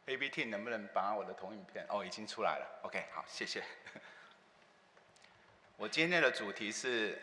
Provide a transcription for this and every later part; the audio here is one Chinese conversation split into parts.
？AB Team 能不能把我的投影片？哦，已经出来了。OK， 好，谢谢。我今天的主题是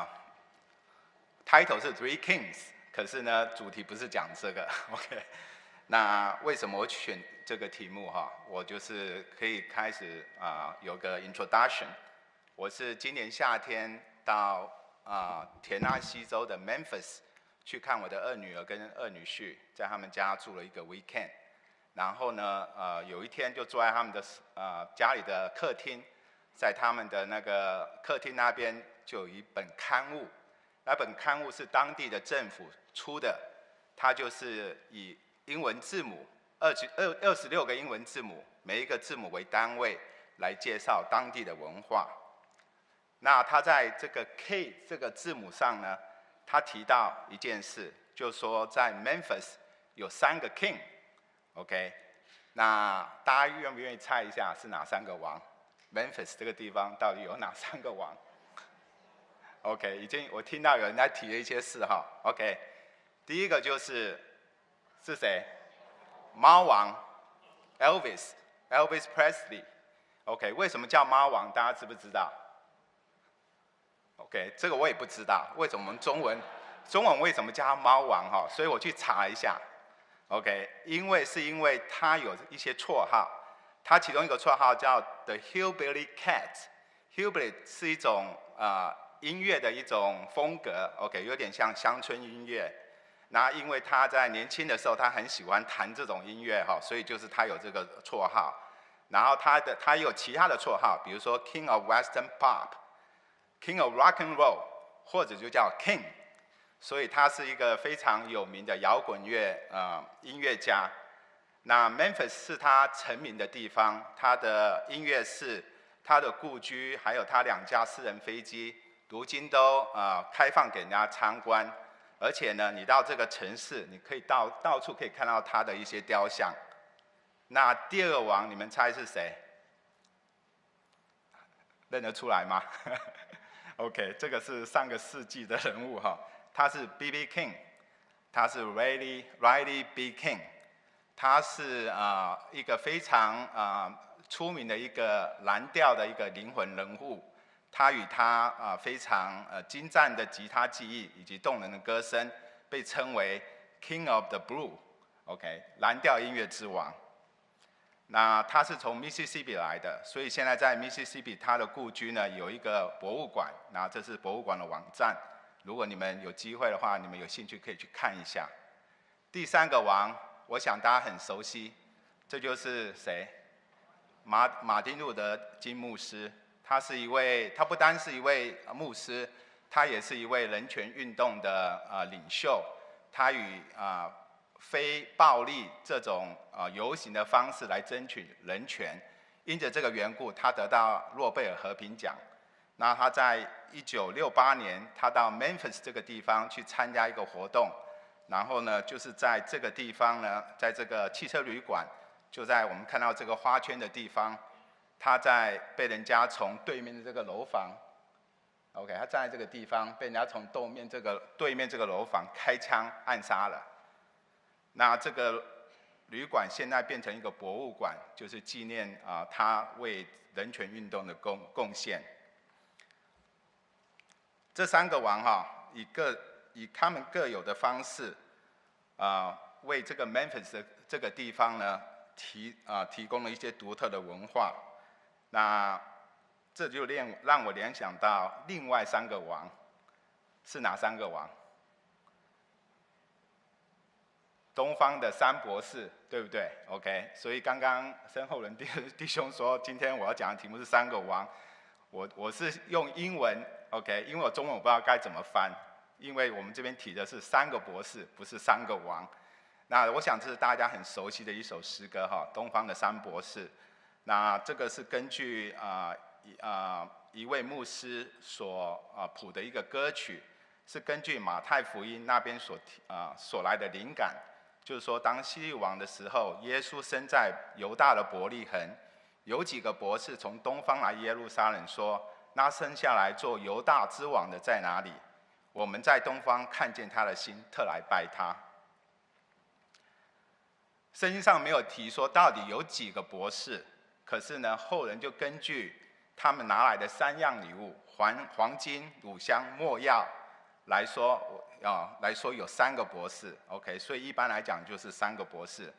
title 是 Three Kings， 可是呢，主题不是讲这个。OK， 那为什么我选这个题目哈？我就是可以开始有个 introduction。我是今年夏天到田纳西州的 Memphis 去看我的二女儿跟二女婿，在他们家住了一个 weekend。然后呢，有一天就坐在他们的家里的客厅，在他们的那个客厅那边就有一本刊物，那本刊物是当地的政府出的，它就是以英文字母26个英文字母，每一个字母为单位来介绍当地的文化。那他在这个 K 这个字母上呢，他提到一件事，就是说在 Memphis 有3个 King。OK， 那大家愿不愿意猜一下是哪3个王 ？Memphis 这个地方到底有哪3个王 ？OK， 我听到有人在提了一些事哈。OK， 第一个是谁？猫王 Elvis Presley。OK， 为什么叫猫王？大家知不知道 ？OK， 这个我也不知道，为什么我们中文为什么叫他猫王哈？所以我去查了一下。OK， 因为他有一些绰号，他其中一个绰号叫 The Hillbilly Cat。Hillbilly 是一种音乐的一种风格 ，OK， 有点像乡村音乐。那因为他在年轻的时候，他很喜欢弹这种音乐哈，所以就是他有这个绰号。然后他也有其他的绰号，比如说 King of Western Pop、King of Rock and Roll， 或者就叫 King。所以他是一个非常有名的摇滚乐音乐家。那 Memphis 是他成名的地方，他的音乐室、他的故居，还有他2架私人飞机，如今都开放给人家参观。而且呢，你到这个城市，你可以到处可以看到他的一些雕像。那第2个王，你们猜是谁？认得出来吗？OK， 这个是上个世纪的人物哈。他是 B.B. King， 他是 Riley B. King， 他是一个非常出名的一个蓝调的一个灵魂人物。他与他非常精湛的吉他技艺以及动人的歌声，被称为 King of the Blue，OK， 蓝调音乐之王。那他是从 Mississippi 来的，所以现在在 Mississippi 他的故居呢有一个博物馆，那这是博物馆的网站。如果你们有机会的话，你们有兴趣可以去看一下。第3个王，我想大家很熟悉，这就是谁？马丁路德金牧师。他不单是一位牧师，他也是一位人权运动的领袖。他以非暴力这种游行的方式来争取人权。因着这个缘故，他得到诺贝尔和平奖。那他在1968年，他到 Memphis 这个地方去参加一个活动，然后呢，就是在这个地方呢，在这个汽车旅馆，就在我们看到这个花圈的地方，他被人家从对面的这个楼房 ，OK， 他站在这个地方，被人家从对面这个楼房开枪暗杀了。那这个旅馆现在变成一个博物馆，就是纪念他为人权运动的贡献。这3个王以他们各有的方式，为这个 Memphis 这个地方呢提供了一些独特的文化。那这就让我联想到另外3个王，是哪3个王？东方的3博士，对不对 ？OK， 所以刚刚身后人弟兄说，今天我要讲的题目是3个王，我是用英文 ，OK， 因为我中文我不知道该怎么翻，因为我们这边提的是3个博士，不是3个王。那我想这是大家很熟悉的一首诗歌哈，东方的3博士。那这个是根据一位牧师所谱的一个歌曲，是根据马太福音那边所来的灵感。就是说，当希律王的时候，耶稣生在犹大的伯利恒，有几个博士从东方来耶路撒冷说：“那生下来做犹大之王的在哪里？我们在东方看见他的心，特来拜他。” 圣经上没有提说到底有几个博士，可是呢，后人就根据他们拿来的3样礼物——黄金、乳香、没药来说，有3个博士。OK， 所以一般来讲就是3个博士。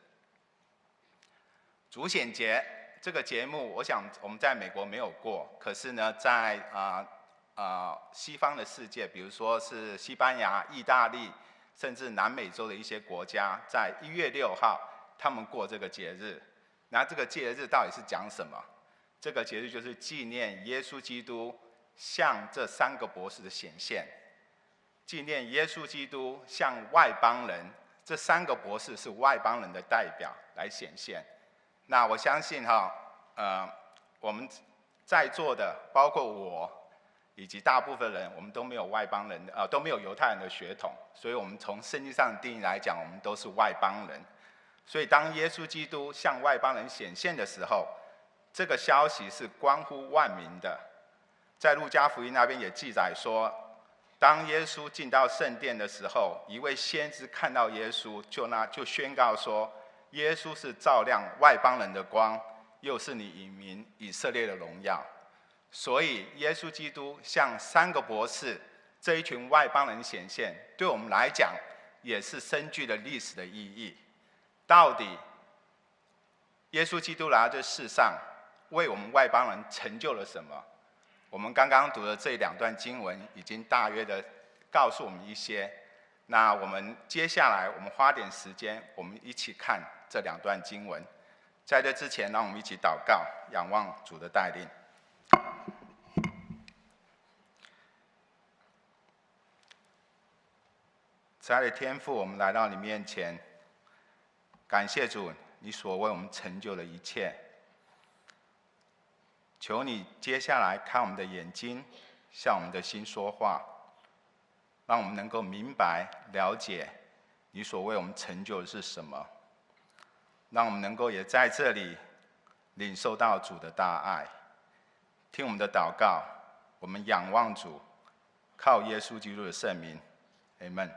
主显节这个节目，我想我们在美国没有过，可是呢，在西方的世界，比如说是西班牙、意大利，甚至南美洲的一些国家，在1月6号。他们过这个节日，那这个节日到底是讲什么？这个节日就是纪念耶稣基督向这3个博士的显现，纪念耶稣基督向外邦人，这3个博士是外邦人的代表来显现。那我相信我们在座的，包括我以及大部分人，我们都没有外邦人都没有犹太人的血统，所以我们从圣经上的定义来讲，我们都是外邦人。所以，当耶稣基督向外邦人显现的时候，这个消息是关乎万民的。在路加福音那边也记载说，当耶稣进到圣殿的时候，一位先知看到耶稣，就宣告说，耶稣是照亮外邦人的光，又是你以民以色列的荣耀。所以，耶稣基督向3个博士这一群外邦人显现，对我们来讲，也是深具了历史的意义。到底耶稣基督来到这世上，为我们外邦人成就了什么？我们刚刚读的这2段经文已经大约的告诉我们一些。那我们接下来我们花点时间，我们一起看这2段经文。在这之前，让我们一起祷告，仰望主的带领。慈爱的天父，我们来到你面前。感谢主，你所为我们成就的一切。求你接下来开我们的眼睛，向我们的心说话，让我们能够明白、了解你所为我们成就的是什么，让我们能够也在这里领受到主的大爱。听我们的祷告，我们仰望主，靠耶稣基督的圣名 ，Amen。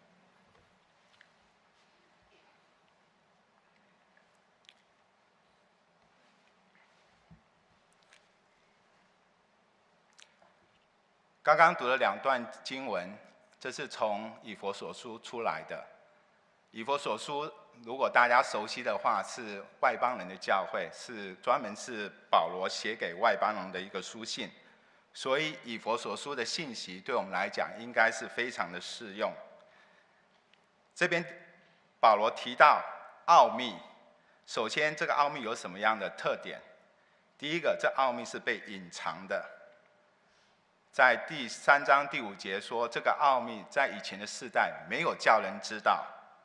刚刚读了2段经文，这是从以弗所书出来的。以弗所书，如果大家熟悉的话，是外邦人的教会，是专门是保罗写给外邦人的一个书信。所以以弗所书的信息对我们来讲，应该是非常的适用。这边保罗提到奥秘，首先这个奥秘有什么样的特点？第一个，这奥秘是被隐藏的。在第3章第5节说，这个奥秘在以前的世代没有叫人知道。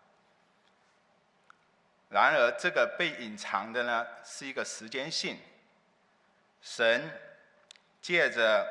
然而，这个被隐藏的呢，是一个时间性。神借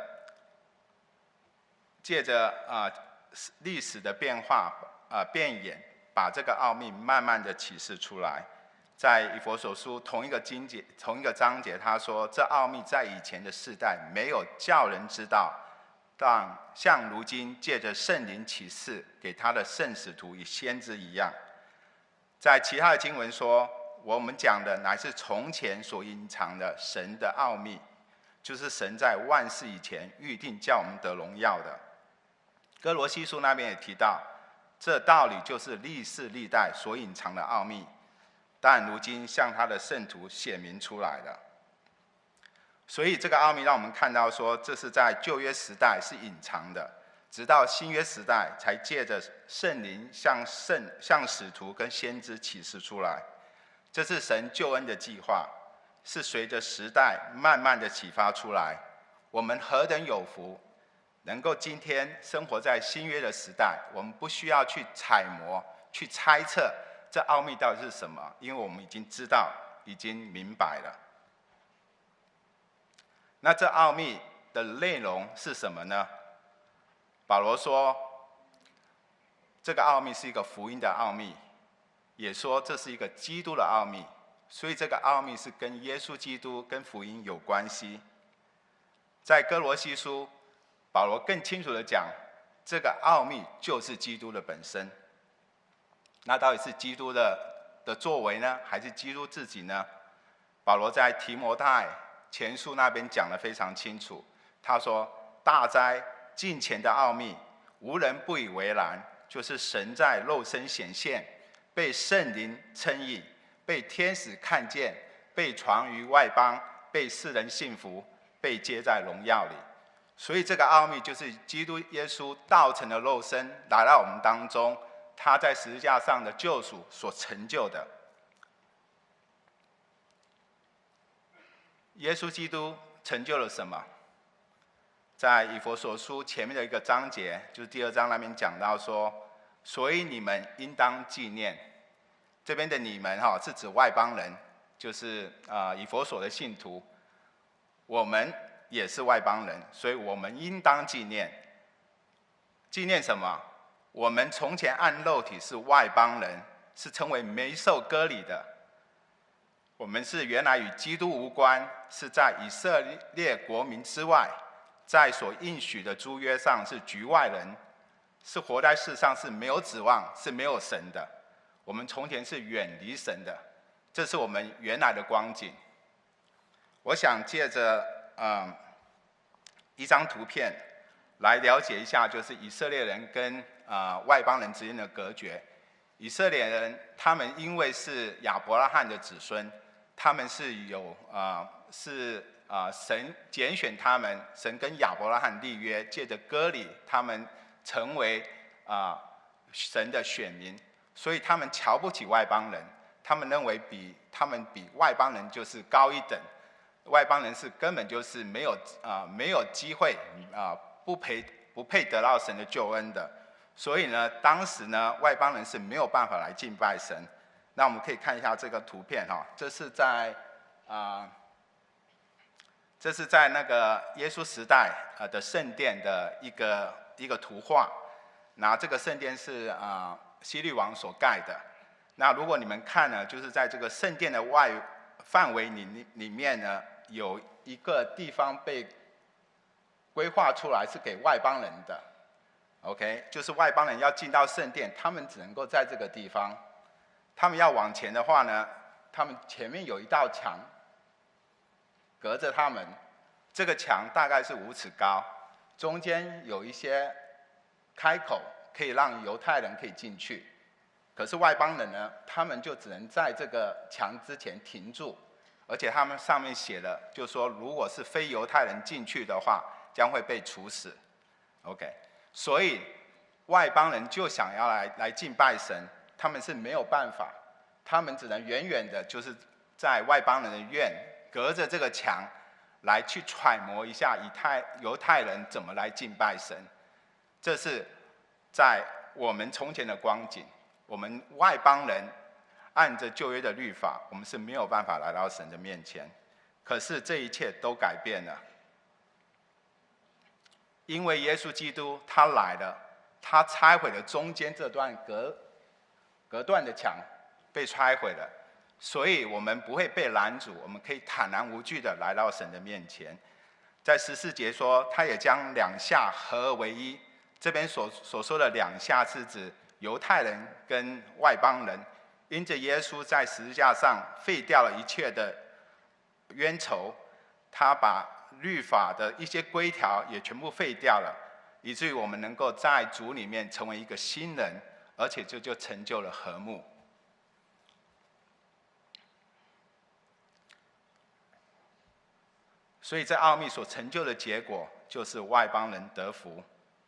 着历史的变化变演，把这个奥秘慢慢的启示出来。在以弗所书同一个章节，他说，这奥秘在以前的世代没有叫人知道。但像如今借着圣灵启示给他的圣使徒与先知一样。在其他的经文说，我们讲的乃是从前所隐藏的神的奥秘，就是神在万事以前预定叫我们得荣耀的。哥罗西书那边也提到，这道理就是历世历代所隐藏的奥秘，但如今向他的圣徒显明出来了。所以这个奥秘让我们看到说，这是在旧约时代是隐藏的，直到新约时代才借着圣灵向使徒跟先知启示出来。这是神救恩的计划，是随着时代慢慢的启发出来。我们何等有福，能够今天生活在新约的时代，我们不需要去揣摩、去猜测这奥秘到底是什么，因为我们已经知道、已经明白了。那这奥秘的内容是什么呢？保罗说，这个奥秘是一个福音的奥秘，也说这是一个基督的奥秘，所以这个奥秘是跟耶稣基督、跟福音有关系。在哥罗西书，保罗更清楚地讲，这个奥秘就是基督的本身。那到底是基督的的作为呢，还是基督自己呢？保罗在提摩太前书那边讲得非常清楚，他说：“大哉，近前的奥秘，无人不以为然，就是神在肉身显现，被圣灵称义，被天使看见，被传于外邦，被世人信服，被接在荣耀里。”所以这个奥秘就是基督耶稣道成的肉身来到我们当中，他在十字架上的救赎所成就的。耶稣基督成就了什么？在以弗所书前面的一个章节，就是第2章那边讲到说，所以你们应当纪念。这边的你们是指外邦人，就是以弗所的信徒。我们也是外邦人，所以我们应当纪念。纪念什么？我们从前按肉体是外邦人，是称为没受割礼的。我们是原来与基督无关，是在以色列国民之外，在所应许的诸约上是局外人，是活在世上是没有指望，是没有神的。我们从前是远离神的，这是我们原来的光景。我想借着一张图片来了解一下，就是以色列人跟外邦人之间的隔绝。以色列人他们因为是亚伯拉罕的子孙，他们是有神拣选他们，神跟亚伯拉罕立约，借着割礼，他们成为神的选民，所以他们瞧不起外邦人，他们认为他们比外邦人就是高一等，外邦人是根本就是没有机会不配得到神的救恩的，所以呢，当时呢，外邦人是没有办法来敬拜神。那我们可以看一下这个图片这是在那个耶稣时代的圣殿的一个图画。那这个圣殿是希律王所盖的。那如果你们看呢，就是在这个圣殿的范围里面呢，有一个地方被规划出来是给外邦人的。OK， 就是外邦人要进到圣殿，他们只能够在这个地方。他们要往前的话呢，他们前面有一道墙隔着他们，这个墙大概是5尺高，中间有一些开口，可以让犹太人可以进去。可是外邦人呢，他们就只能在这个墙之前停住，而且他们上面写了，就说如果是非犹太人进去的话，将会被处死。OK， 所以外邦人就想要来敬拜神，他们是没有办法，他们只能远远的，就是在外邦人的院，隔着这个墙，来去揣摩一下犹太人怎么来敬拜神。这是在我们从前的光景。我们外邦人按着旧约的律法，我们是没有办法来到神的面前。可是这一切都改变了，因为耶稣基督他来了，他拆毁了中间这段隔断的墙，被拆毁了，所以我们不会被拦阻，我们可以坦然无惧的来到神的面前。在14节说，他也将两下合而为一。这边所说的两下是指犹太人跟外邦人，因着耶稣在十字架上废掉了一切的冤仇，他把律法的一些规条也全部废掉了，以至于我们能够在主里面成为一个新人，而且这就成就了和睦。所以这奥秘所成就的结果，就是外邦人得福。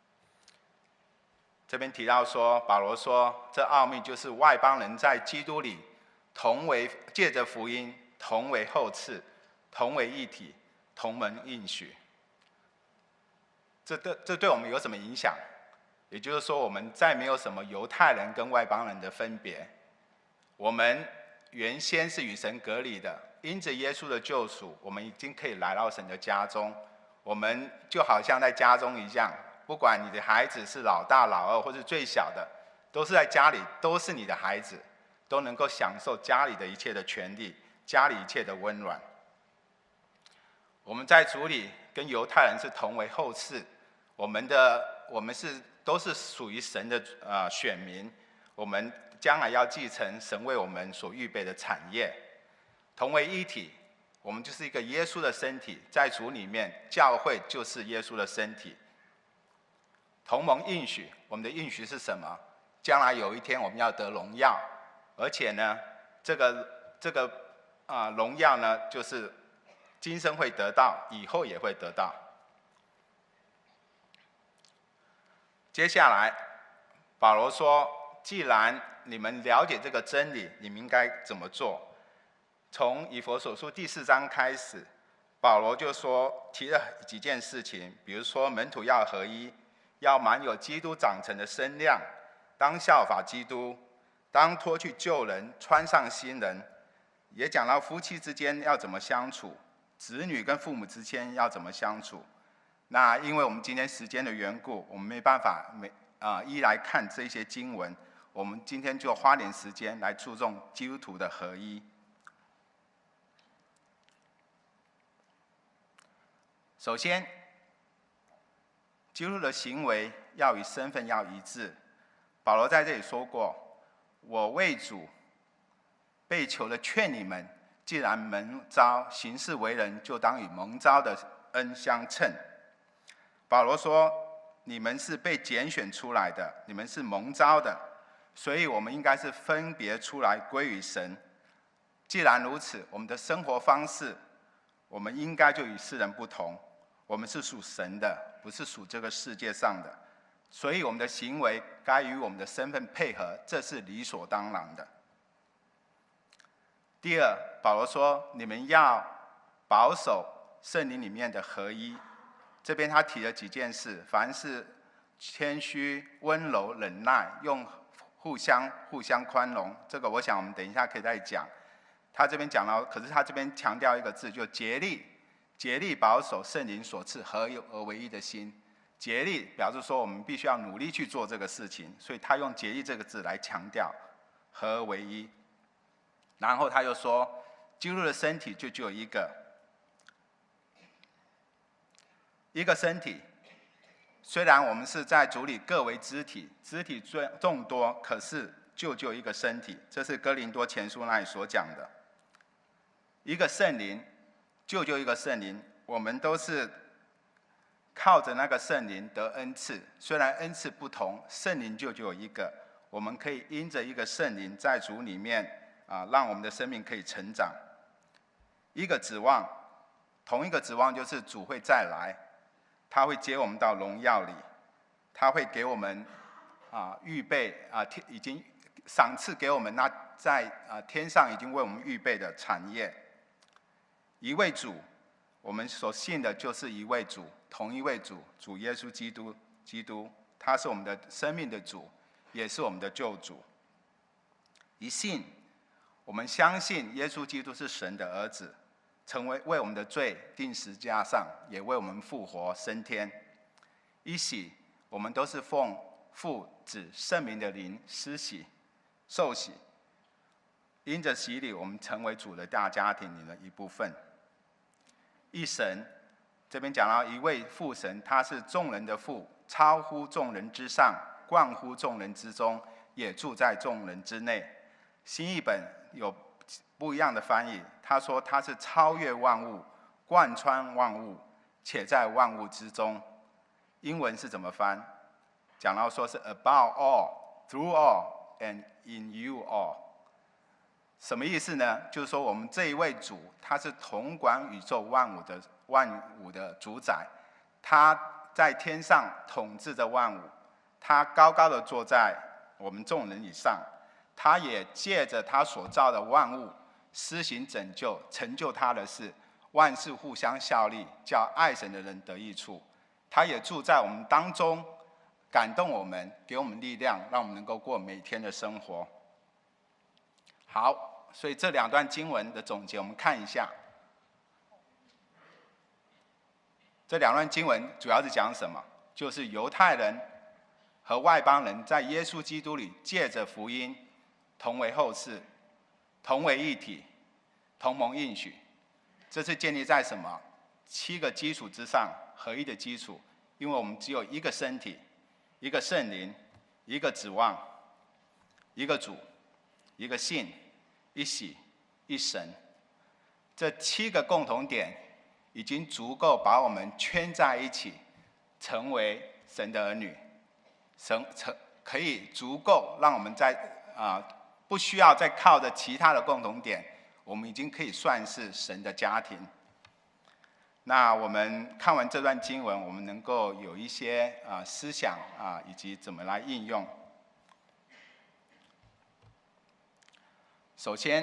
这边提到说，保罗说，这奥秘就是外邦人在基督里借着福音同为后嗣，同为一体，同门应许。这对我们有什么影响？也就是说，我们再没有什么犹太人跟外邦人的分别。我们原先是与神隔离的，因着耶稣的救赎，我们已经可以来到神的家中。我们就好像在家中一样。不管你的孩子是老大、老二，或是最小的，都是在家里，都是你的孩子，都能够享受家里的一切的权利，家里一切的温暖。我们在主里跟犹太人是同为后嗣，我们都是属于神的选民，我们将来要继承神为我们所预备的产业。同为一体，我们就是一个耶稣的身体，在主里面，教会就是耶稣的身体。同蒙应许，我们的应许是什么？将来有一天我们要得荣耀，而且呢，这个荣耀呢，就是今生会得到，以后也会得到。接下来，保罗说：“既然你们了解这个真理，你们应该怎么做？”从以弗所书第4章开始，保罗就提了几件事情，比如说门徒要合一，要满有基督长成的身量，当效法基督，当脱去旧人，穿上新人。也讲到夫妻之间要怎么相处，子女跟父母之间要怎么相处。那因为我们今天时间的缘故，我们没办法一来看这些经文，我们今天就花点时间来注重基督徒的合一。首先，基督徒的行为要与身份要一致。保罗在这里说过：“我为主被求的劝你们，既然蒙召行事为人，就当与蒙召的恩相称。”保罗说：“你们是被拣选出来的，你们是蒙召的，所以我们应该是分别出来归于神。既然如此，我们的生活方式，我们应该就与世人不同。我们是属神的，不是属这个世界上的，所以我们的行为该与我们的身份配合，这是理所当然的。”第二，保罗说：“你们要保守圣灵里面的合一。”这边他提了几件事：凡是谦虚、温柔、忍耐，用互相宽容。这个我想我们等一下可以再讲。他这边讲到，可是他这边强调一个字，就竭力保守圣灵所赐合而为一的心。竭力表示说我们必须要努力去做这个事情，所以他用竭力这个字来强调合而为一。然后他又说，基督的身体就只有一个身体。虽然我们是在主里各为肢体，肢体众多，可是就一个身体。这是哥林多前书那里所讲的。一个圣灵，就一个圣灵，我们都是靠着那个圣灵得恩赐。虽然恩赐不同，圣灵就有一个，我们可以因着一个圣灵在主里面让我们的生命可以成长。一个指望，同一个指望就是主会再来，他会接我们到荣耀里，他会给我们预备已经赏赐给我们那在天上已经为我们预备的产业。一位主，我们所信的就是一位主，同一位主，主耶稣基督，他是我们的生命的主，也是我们的救主。一信，我们相信耶稣基督是神的儿子，为我们的罪钉十字架上，也为我们复活升天。一洗，我们都是奉父子圣名的灵施洗受洗，因着洗礼，我们成为主的大家庭里的一部分。一神，这边讲到一位父神，他是众人的父，超乎众人之上，冠乎众人之中，也住在众人之内。新译本有不一样的翻译，他说他是超越万物，贯穿万物，且在万物之中。英文是怎么翻？讲到说是 above all, through all, and in you all。什么意思呢？就是说我们这一位主，他是统管宇宙万物的主宰，他在天上统治着万物，他高高的坐在我们众人以上，他也借着他所造的万物施行拯救，成就他的事，万事互相效力，叫爱神的人得益处。他也住在我们当中，感动我们，给我们力量，让我们能够过每天的生活。好，所以这两段经文的总结，我们看一下。这两段经文主要是讲什么？就是犹太人和外邦人在耶稣基督里借着福音同为后嗣，同为一体，同蒙应许。这是建立在什么？7个基础之上，合一的基础。因为我们只有一个身体，一个圣灵，一个指望， 一个主，一个信，一喜，一神。这7个共同点已经足够把我们圈在一起，成为神的儿女。可以足够让我们在不需要再靠着其他的共同点，我们已经可以算是神的家庭。那我们看完这段经文，我们能够有一些思想以及怎么来应用。首先，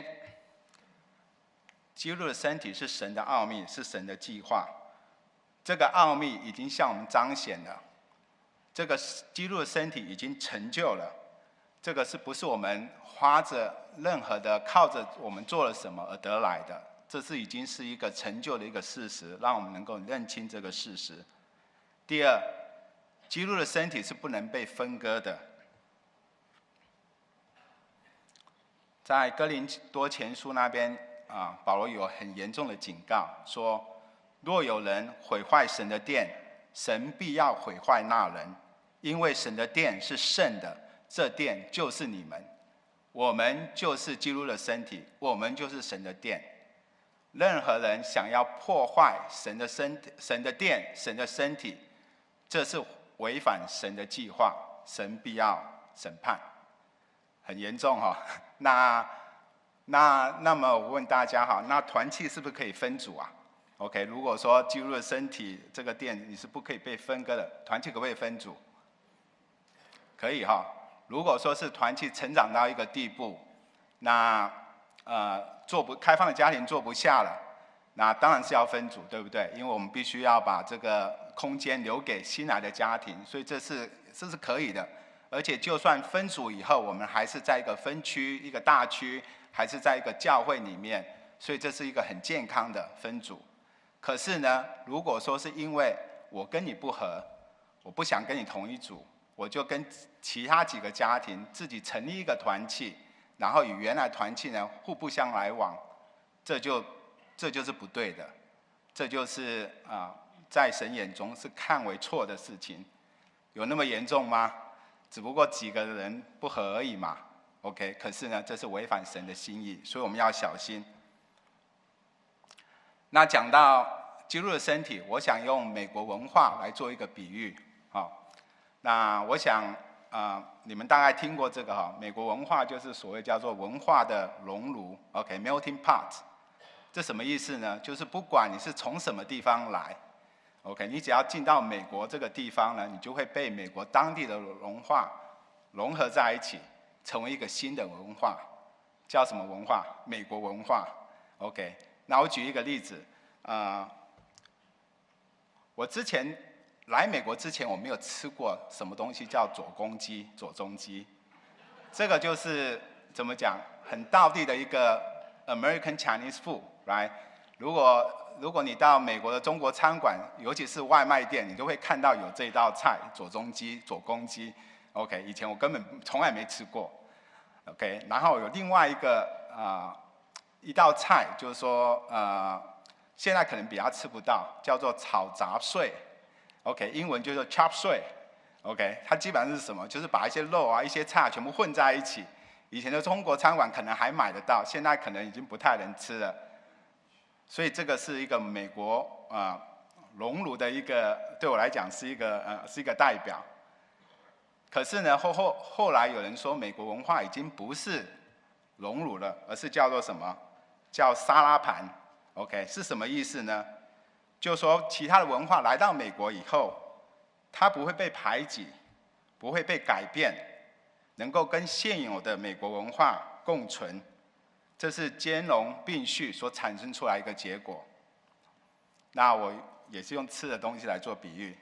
基督的身体是神的奥秘，是神的计划。这个奥秘已经向我们彰显了，这个基督的身体已经成就了。这个不是我们花着任何的靠着我们做了什么而得来的，这已经是一个成就的一个事实，让我们能够认清这个事实。第二，基督的身体是不能被分割的。在哥林多前书那边保罗有很严重的警告，说若有人毁坏神的殿，神必要毁坏那人，因为神的殿是圣的，这殿就是你们，我们就是基督的身体，我们就是神的殿。任何人想要破坏神的殿、神的身体，这是违反神的计划，神必要审判，很严重那么我问大家那团契是不是可以分组啊 ？OK， 如果说基督的身体这个殿你是不可以被分割的，团契可不可以分组？可以如果说是团契成长到一个地步，那开放的家庭做不下了，那当然是要分组，对不对？因为我们必须要把这个空间留给新来的家庭，所以这是可以的。而且就算分组以后，我们还是在一个分区、一个大区，还是在一个教会里面，所以这是一个很健康的分组。可是呢，如果说是因为我跟你不合，我不想跟你同一组，我就跟其他几个家庭自己成立一个团契，然后与原来团契呢互不相来往，这就是不对的，这就是在神眼中是看为错的事情。有那么严重吗？只不过几个人不合而已嘛 ，OK。可是呢，这是违反神的心意，所以我们要小心。那讲到基督的身体，我想用美国文化来做一个比喻，那我想你们大概听过这个美国文化就是所谓叫做文化的熔炉 ，OK，melting pot。这什么意思呢？就是不管你是从什么地方来。OK， 你只要进到美国这个地方呢，你就会被美国当地的文化融合在一起，成为一个新的文化，叫什么文化？美国文化。OK， 那我举一个例子，我之前来美国之前，我没有吃过什么东西叫左中鸡，这个就是怎么讲，很道地的一个 American Chinese food，right？ 如果你到美国的中国餐馆，尤其是外卖店，你就会看到有这道菜左公鸡 ，OK， 以前我根本从来没吃过 ，OK， 然后有另外一道菜，就是说现在可能比较吃不到，叫做炒杂碎 ，OK， 英文就叫 chop 碎 ，OK， 它基本上是什么？就是把一些肉一些菜全部混在一起。以前的中国餐馆可能还买得到，现在可能已经不太能吃了。所以这个是一个美国熔炉的一个，对我来讲是一个代表。可是呢，后来有人说美国文化已经不是熔炉了，而是叫做什么？叫沙拉盘。OK， 是什么意思呢？就是说其他的文化来到美国以后，它不会被排挤，不会被改变，能够跟现有的美国文化共存。这是兼容并蓄所产生出来一个结果。那我也是用吃的东西来做比喻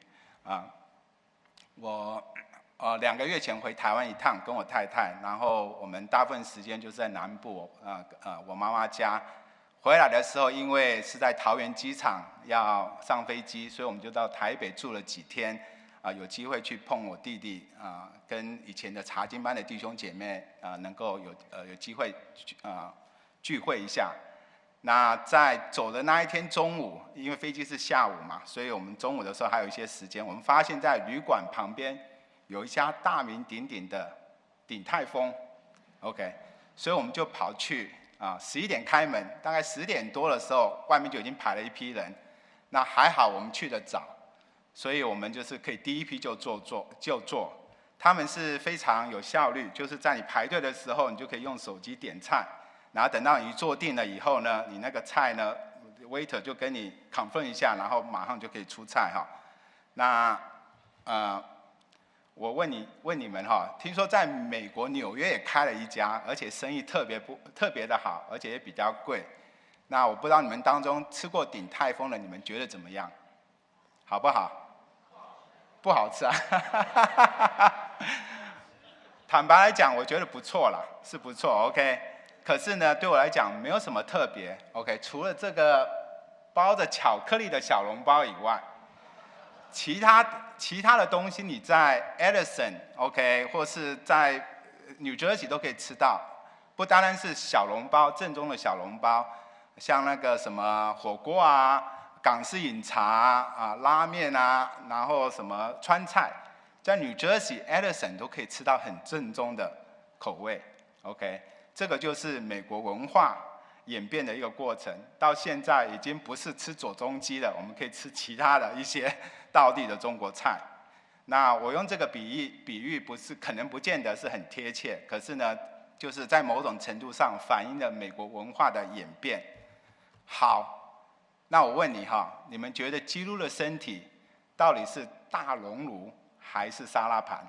我2个月前回台湾一趟，跟我太太，然后我们大部分时间就是在南部我妈妈家。回来的时候，因为是在桃园机场要上飞机，所以我们就到台北住了几天有机会去碰我弟弟跟以前的查经班的弟兄姐妹能够有机会聚会一下。那在走的那一天中午，因为飞机是下午嘛，所以我们中午的时候还有一些时间。我们发现在旅馆旁边有一家大名鼎鼎的鼎泰丰 OK， 所以我们就跑去11点开门，大概10点多的时候，外面就已经排了一批人。那还好我们去得早，所以我们就是可以第一批就坐。他们是非常有效率，就是在你排队的时候，你就可以用手机点菜，然后等到你坐定了以后呢，你那个菜呢 ，waiter 就跟你 confirm 一下，然后马上就可以出菜哈。那我问你们哈，听说在美国纽约也开了一家，而且生意特别的好，而且也比较贵。那我不知道你们当中吃过鼎泰丰的，你们觉得怎么样？好不好？不好吃啊！坦白来讲，我觉得不错啦，是不错 ，OK。可是呢，对我来讲没有什么特别 ，OK。除了这个包着巧克力的小笼包以外，其他的东西你在 Edison，OK， 或是在 New Jersey 都可以吃到，不单单是小笼包，正宗的小笼包，像那个什么火锅啊。港式饮茶拉面啊，然后什么川菜，在 New Jersey、Edison 都可以吃到很正宗的口味。OK， 这个就是美国文化演变的一个过程。到现在已经不是吃左宗基了，我们可以吃其他的一些道地的中国菜。那我用这个比喻可能不见得是很贴切，可是呢，就是在某种程度上反映了美国文化的演变。好。那我问你哈，你们觉得基督的身体到底是大熔炉还是沙拉盘？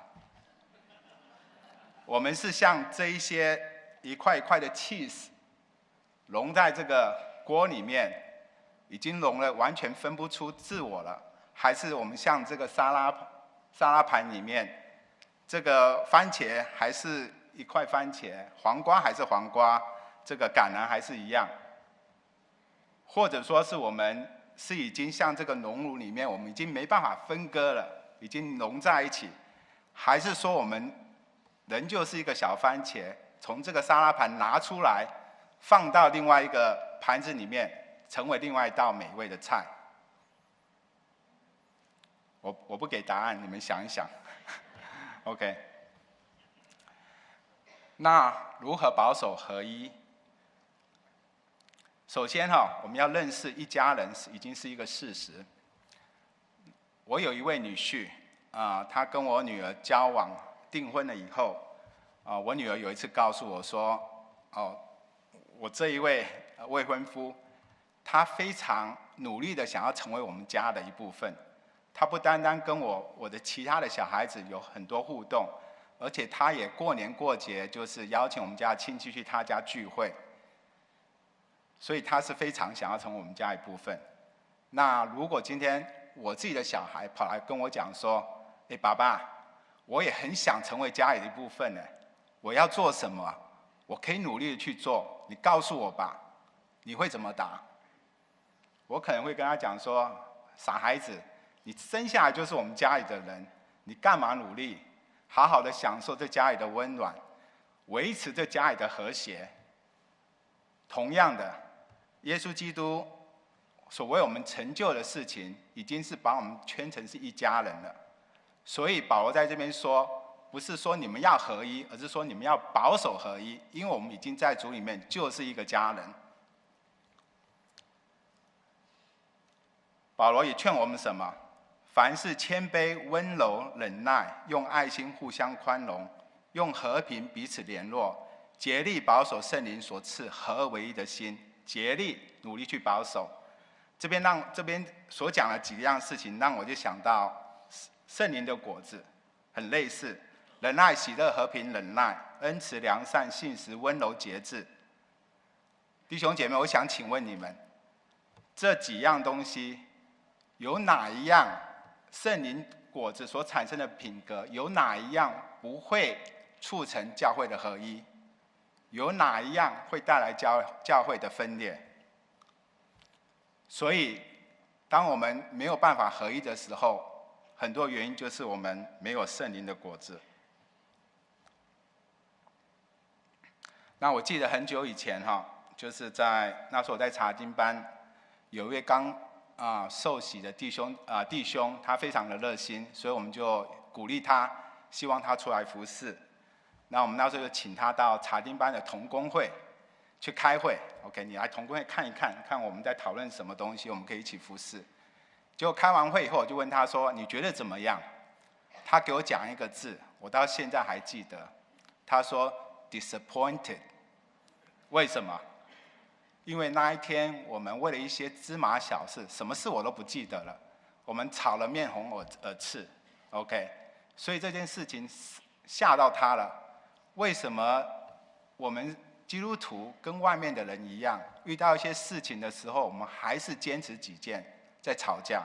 我们是像这一些一块一块的 cheese 融在这个锅里面，已经融了，完全分不出自我了，还是我们像这个沙拉盘里面，这个番茄还是一块番茄，黄瓜还是黄瓜，这个橄榄还是一样？或者说是我们是已经像这个熔炉里面，我们已经没办法分割了，已经融在一起，还是说我们人就是一个小番茄，从这个沙拉盘拿出来，放到另外一个盘子里面，成为另外一道美味的菜？我不给答案，你们想一想。OK， 那如何保守合一？首先我们要认识一家人已经是一个事实。我有一位女婿他跟我女儿交往订婚了以后我女儿有一次告诉我说我这一位未婚夫他非常努力的想要成为我们家的一部分。他不单单跟我的其他的小孩子有很多互动，而且他也过年过节就是邀请我们家的亲戚去他家聚会。所以他是非常想要成为我们家一部分。那如果今天我自己的小孩跑来跟我讲说：“爸爸，我也很想成为家里的一部分呢，我要做什么？我可以努力的去做，你告诉我吧。”你会怎么答？我可能会跟他讲说：“傻孩子，你生下来就是我们家里的人，你干嘛努力？好好的享受这家里的温暖，维持这家里的和谐。同样的。”耶稣基督所为我们成就的事情，已经是把我们圈成是一家人了。所以保罗在这边说，不是说你们要合一，而是说你们要保守合一，因为我们已经在主里面就是一个家人。保罗也劝我们什么？凡是谦卑、温柔、忍耐，用爱心互相宽容，用和平彼此联络，竭力保守圣灵所赐合而为一的心。竭力努力去保守，这边所讲的几样事情，让我就想到圣灵的果子，很类似：仁爱、喜乐、和平、忍耐、恩慈、良善、信实、温柔、节制。弟兄姐妹，我想请问你们，这几样东西，有哪一样圣灵果子所产生的品格，有哪一样不会促成教会的合一？有哪一样会带来教会的分裂？所以，当我们没有办法合一的时候，很多原因就是我们没有圣灵的果子。那我记得很久以前就是那时候我在查经班，有一位刚受洗的弟兄，他非常的热心，所以我们就鼓励他，希望他出来服侍。 那我们那时候就请他到查经班的同工会去开会。OK， 你来同工会看一看，看我们在讨论什么东西，我们可以一起服侍。结果开完会以后，我就问他说：“你觉得怎么样？”他给我讲一个字，我到现在还记得。他说 ：“disappointed。”为什么？因为那一天我们为了一些芝麻小事，什么事我都不记得了，我们吵了面红耳赤。OK， 所以这件事情吓到他了。为什么我们基督徒跟外面的人一样，遇到一些事情的时候，我们还是坚持己见，在吵架？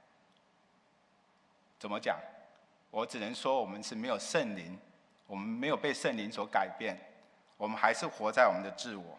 怎么讲？我只能说我们是没有圣灵，我们没有被圣灵所改变，我们还是活在我们的自我。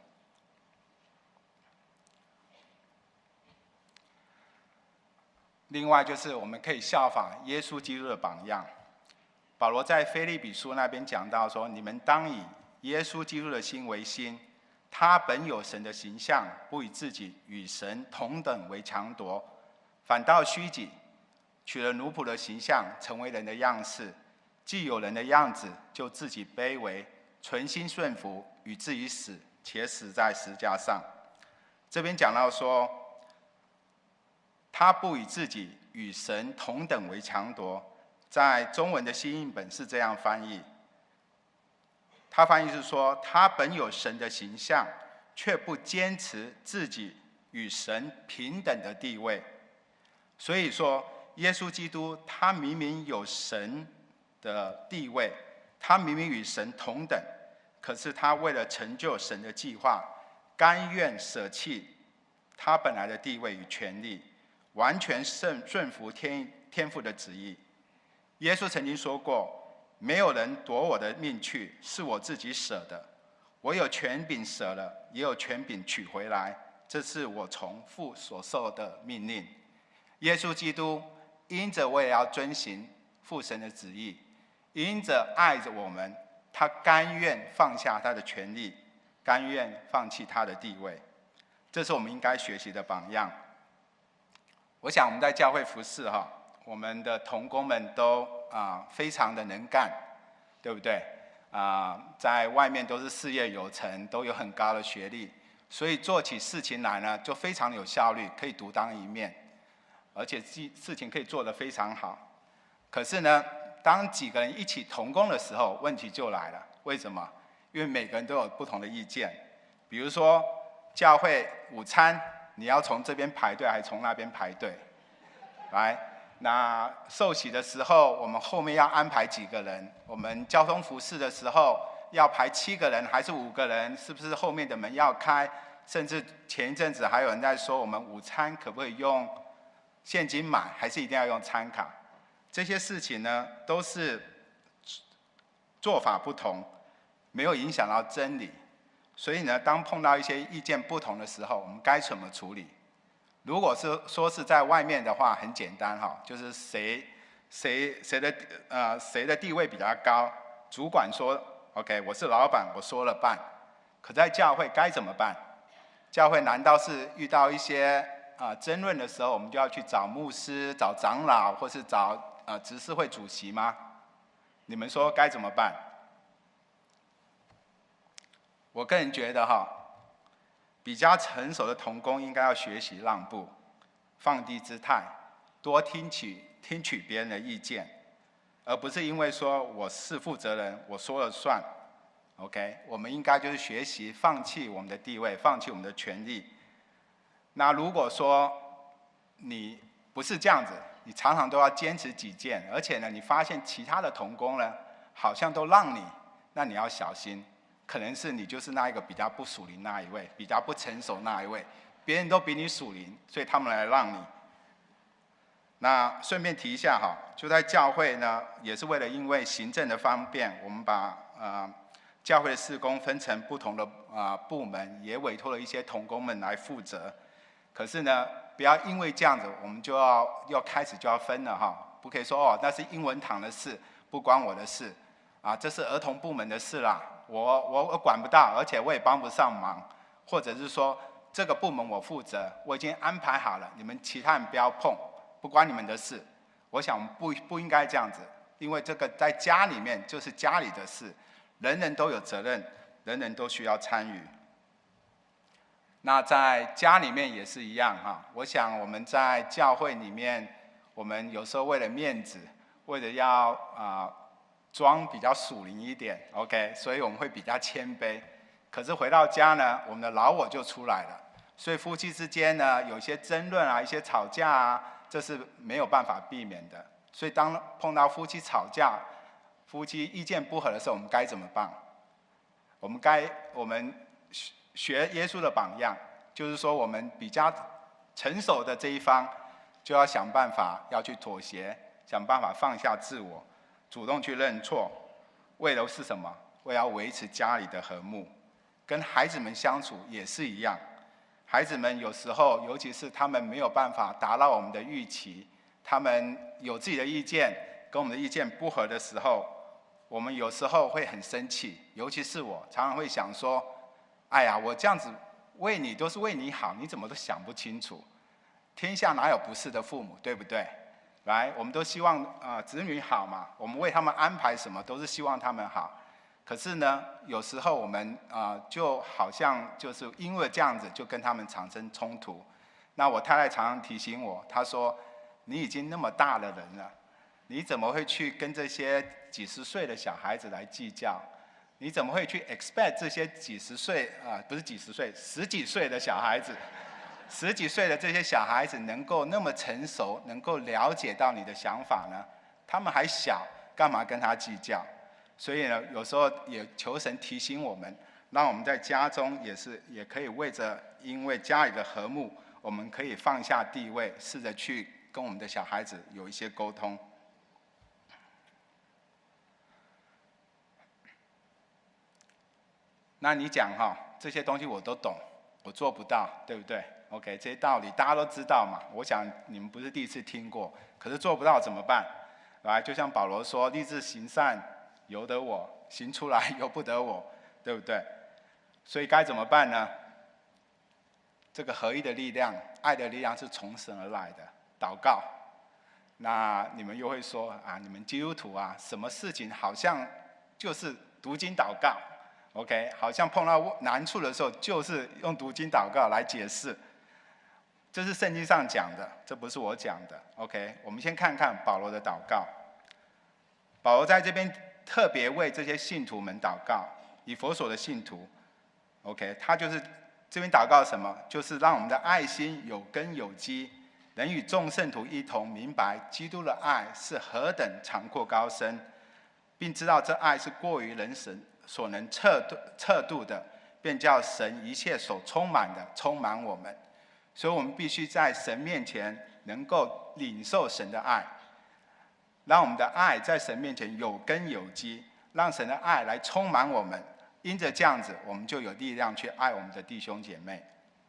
另外就是我们可以效法耶稣基督的榜样。保罗在腓立比书那边讲到说：“你们当以耶稣基督的心为心，他本有神的形象，不以自己与神同等为强夺，反倒虚己，取了奴仆的形象，成为人的样式。既有人的样子，就自己卑微，存心顺服，以至于死，且死在十字架上。”这边讲到说，他不以自己与神同等为强夺，在中文的新译本是这样翻译。他翻译是说，他本有神的形象，却不坚持自己与神平等的地位。所以说，耶稣基督他明明有神的地位，他明明与神同等，可是他为了成就神的计划，甘愿舍弃他本来的地位与权利，完全顺服天父的旨意。耶稣曾经说过：“没有人夺我的命去，是我自己舍的。我有权柄舍了，也有权柄取回来，这是我从父所受的命令。”耶稣基督因着为了要遵行父神的旨意，因着爱着我们，他甘愿放下他的权利，甘愿放弃他的地位。这是我们应该学习的榜样。我想我们在教会服侍我们的同工们都非常的能干，对不对？在外面都是事业有成，都有很高的学历，所以做起事情来呢就非常有效率，可以独当一面，而且事情可以做得非常好。可是呢，当几个人一起同工的时候，问题就来了。为什么？因为每个人都有不同的意见。比如说教会午餐，你要从这边排队还是从那边排队？来，那受洗的时候，我们后面要安排几个人？我们交通服侍的时候要排7个人还是5个人？是不是后面的门要开？甚至前一阵子还有人在说，我们午餐可不可以用现金买，还是一定要用餐卡？这些事情呢，都是做法不同，没有影响到真理。所以呢，当碰到一些意见不同的时候，我们该怎么处理？如果是说是在外面的话，很简单就是谁的地位比较高，主管说 OK， 我是老板，我说了办。可在教会该怎么办？教会难道是遇到一些争论的时候，我们就要去找牧师、找长老，或是找执事会主席吗？你们说该怎么办？我个人觉得比较成熟的同工应该要学习让步，放低姿态，多听取别人的意见，而不是因为说我是负责人，我说了算。OK， 我们应该就是学习放弃我们的地位，放弃我们的权利。那如果说你不是这样子，你常常都要坚持己见，而且呢，你发现其他的同工呢，好像都让你，那你要小心。可能是你就是那一个比较不属灵那一位，比较不成熟那一位，别人都比你属灵，所以他们来让你。那顺便提一下就在教会呢，也是为了因为行政的方便，我们把教会的事工分成不同的部门，也委托了一些同工们来负责。可是呢，不要因为这样子，我们就要开始就要分了不可以说那是英文堂的事，不关我的事这是儿童部门的事啦。我管不到，而且我也帮不上忙，或者是说这个部门我负责，我已经安排好了，你们其他人不要碰，不关你们的事。我想不应该这样子，因为这个在家里面就是家里的事。 人人都有责任，人人都需要参与。那在家里面也是一样哈，我想我们在教会里面，我们有时候为了面子，为了要装比较属灵一点 ，OK， 所以我们会比较谦卑。可是回到家呢，我们的老我就出来了，所以夫妻之间呢，有一些争论啊，一些吵架啊，这是没有办法避免的。所以当碰到夫妻吵架、夫妻意见不合的时候，我们该怎么办？我们学耶稣的榜样，就是说我们比较成熟的这一方，就要想办法要去妥协，想办法放下自我，主动去认错，为的是什么？为了维持家里的和睦。跟孩子们相处也是一样，孩子们有时候，尤其是他们没有办法达到我们的预期，他们有自己的意见，跟我们的意见不合的时候，我们有时候会很生气，尤其是我常常会想说，哎呀，我这样子为你都是为你好，你怎么都想不清楚？天下哪有不是的父母，对不对？来，我们都希望子女好嘛，我们为他们安排什么都是希望他们好。可是呢，有时候我们就好像就是因为这样子就跟他们产生冲突。那我太太常常提醒我，她说：“你已经那么大的人了，你怎么会去跟这些几十岁的小孩子来计较？你怎么会去 expect 这些几十岁不是几十岁，十几岁的小孩子，十几岁的这些小孩子能够那么成熟，能够了解到你的想法呢？他们还小，干嘛跟他计较？所以呢，有时候也求神提醒我们，让我们在家中也可以因为家里的和睦，我们可以放下地位，试着去跟我们的小孩子有一些沟通。那你讲这些东西我都懂，我做不到，对不对 ？OK， 这些道理大家都知道嘛。我想你们不是第一次听过，可是做不到怎么办？来，就像保罗说：“立志行善，由得我；行出来，由不得我。”对不对？所以该怎么办呢？这个合一的力量、爱的力量是从神而来的。祷告。那你们又会说你们基督徒什么事情好像就是读经祷告。OK， 好像碰到难处的时候，就是用读经祷告来解释。这是圣经上讲的，这不是我讲的。OK， 我们先看看保罗的祷告。保罗在这边特别为这些信徒们祷告，以弗所的信徒。OK， 他就是这边祷告什么？就是让我们的爱心有根有基，能与众圣徒一同明白基督的爱是何等长阔高深，并知道这爱是过于人神所能测度的，便叫神一切所充满的充满我们。所以我们必须在神面前能够领受神的爱，让我们的爱在神面前有根有基，让神的爱来充满我们。因着这样子，我们就有力量去爱我们的弟兄姐妹。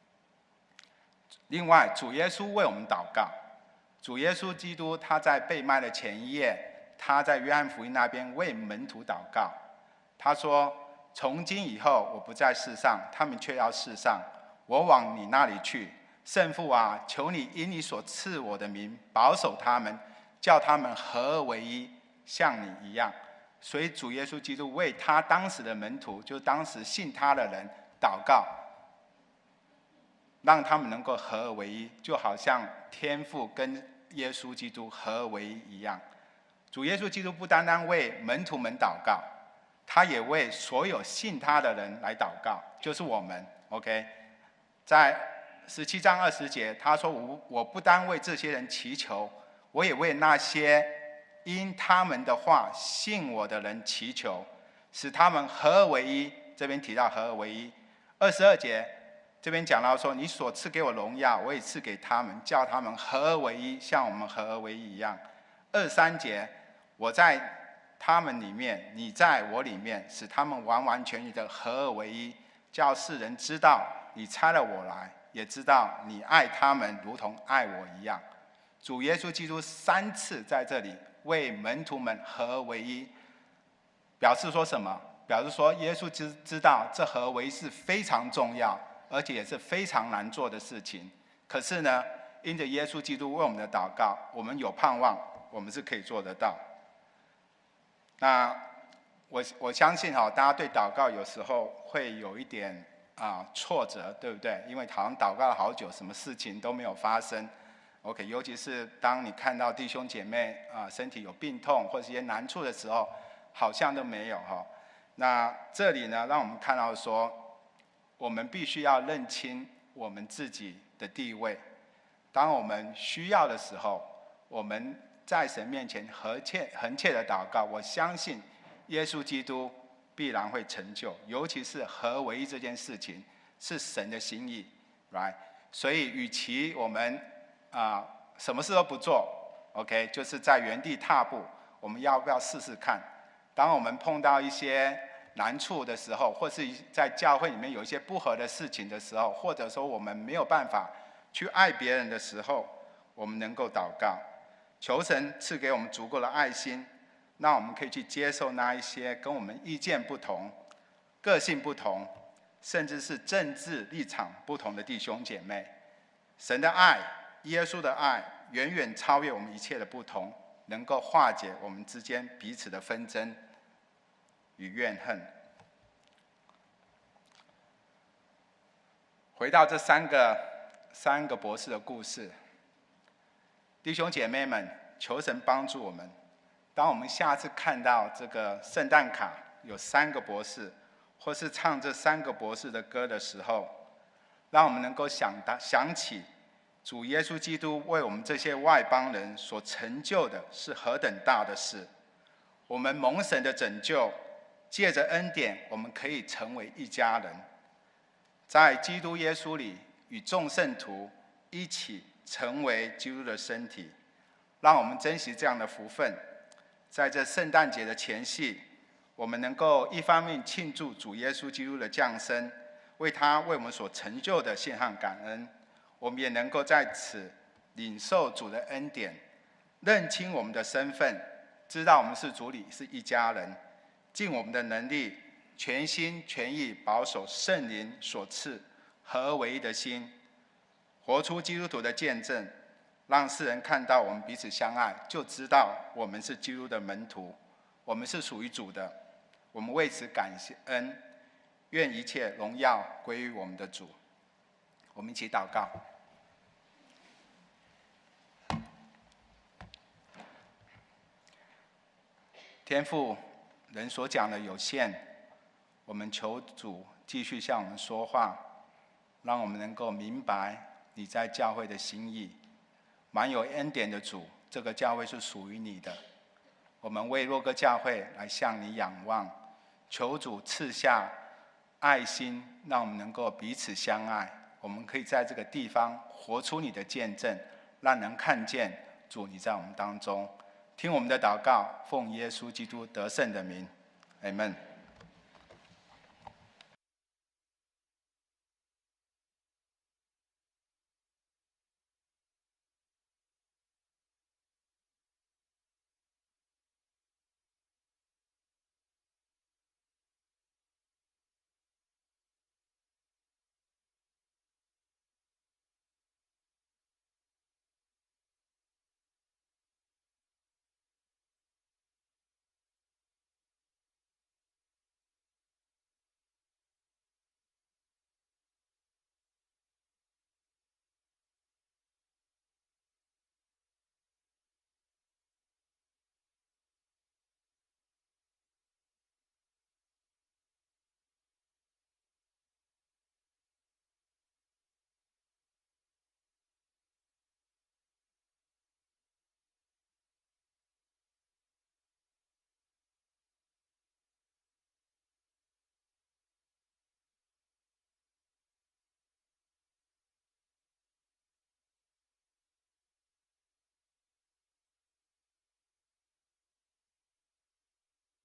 另外，主耶稣为我们祷告。主耶稣基督他在被卖的前一夜，他在约翰福音那边为门徒祷告。他说：“从今以后，我不在世上，他们却要世上。我往你那里去。圣父啊，求你因你所赐我的名保守他们，叫他们合而为一，像你一样。”所以主耶稣基督为他当时的门徒，就是当时信他的人祷告，让他们能够合而为一，就好像天父跟耶稣基督合而为一一样。主耶稣基督不单单为门徒们祷告，他也为所有信他的人来祷告，就是我们。OK， 在17章20节，他说：“我不单为这些人祈求，我也为那些因他们的话信我的人祈求，使他们合而为一。”这边提到合而为一。22节这边讲到说：“你所赐给我荣耀，我也赐给他们，叫他们合而为一，像我们合而为一一样。”23节，我在他们里面，你在我里面，使他们完完全全的合而为一，叫世人知道你差了我来，也知道你爱他们如同爱我一样。主耶稣基督3次在这里为门徒们合而为一，表示说什么？表示说耶稣知道这合而为一是非常重要，而且也是非常难做的事情。可是呢，因着耶稣基督为我们的祷告，我们有盼望，我们是可以做得到。那我相信大家对祷告有时候会有一点挫折，对不对？因为好像祷告了好久，什么事情都没有发生。OK， 尤其是当你看到弟兄姐妹身体有病痛或是一些难处的时候，好像都没有那这里呢，让我们看到说，我们必须要认清我们自己的地位。当我们需要的时候，我们在神面前恒切的祷告，我相信耶稣基督必然会成就，尤其是合为一这件事情是神的心意 ，right？ 所以，与其我们什么事都不做 ，OK， 就是在原地踏步，我们要不要试试看？当我们碰到一些难处的时候，或是在教会里面有一些不合的事情的时候，或者说我们没有办法去爱别人的时候，我们能够祷告，求神赐给我们足够的爱心。那我们可以去接受那一些跟我们意见不同、个性不同，甚至是政治立场不同的弟兄姐妹。神的爱、耶稣的爱，远远超越我们一切的不同，能够化解我们之间彼此的纷争与怨恨。回到这三个博士的故事，弟兄姐妹们，求神帮助我们。当我们下次看到这个圣诞卡有3个博士，或是唱这3个博士的歌的时候，让我们能够想起主耶稣基督为我们这些外邦人所成就的是何等大的事。我们蒙神的拯救，借着恩典，我们可以成为一家人，在基督耶稣里与众圣徒一起成为基督的身体。让我们珍惜这样的福分。在这圣诞节的前夕，我们能够一方面庆祝主耶稣基督的降生，为他为我们所成就的献上感恩；我们也能够在此领受主的恩典，认清我们的身份，知道我们是主里是一家人，尽我们的能力，全心全意保守圣灵所赐合为一的心，活出基督徒的见证。让世人看到我们彼此相爱，就知道我们是基督的门徒，我们是属于主的。我们为此感谢恩，愿一切荣耀归于我们的主。我们一起祷告。天父，人所讲的有限，我们求主继续向我们说话，让我们能够明白你在教会的心意。满有恩典的主，这个教会是属于你的。我们为若歌教会来向你仰望，求主赐下爱心，让我们能够彼此相爱。我们可以在这个地方活出你的见证，让人看见主你在我们当中。听我们的祷告，奉耶稣基督得胜的名，阿们。